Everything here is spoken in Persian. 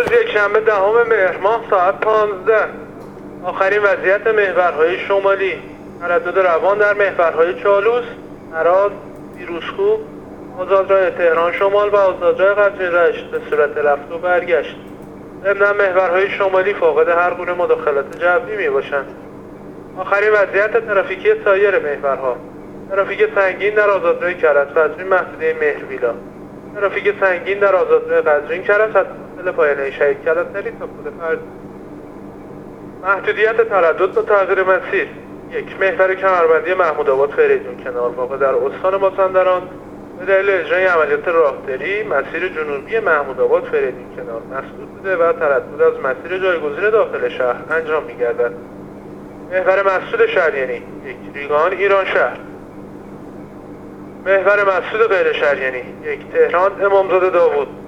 یکشنبه 10 مهر ماه ساعت 15. آخرین وضعیت محورهای شمالی: تردد روان در محورهای چالوس، هرات، پیروزکوه، آزادراه تهران شمال و آزادراه قزوین رشت به صورت رفت و برگشت. ضمن محورهای شمالی فاقد هر گونه مداخلت جوی می باشند. آخرین وضعیت ترافیکی سایر محورها: ترافیک سنگین در آزادراه کرج قزوین محدوده مهرویلا، ترافیک سنگین در آزادراه قزوین کرج از فاصله پایانه شهید کلانتری تا پل فرد. محدودیت تردد با تغییر مسیر: 1. محور کمربندی محمودآباد فریدون کنار واقع در استان مازندران به دلیل اجرای عملیات راهداری مسیر جنوبی محمودآباد فریدون کنار مسدود بوده و تردد از مسیر جایگزین داخل شهر انجام می‌گردد. محور مسدود شهریانی: 1. ریگان ایران شهر. محور مسدود غیر شهریانی: 1. تهران امامزاده داوود.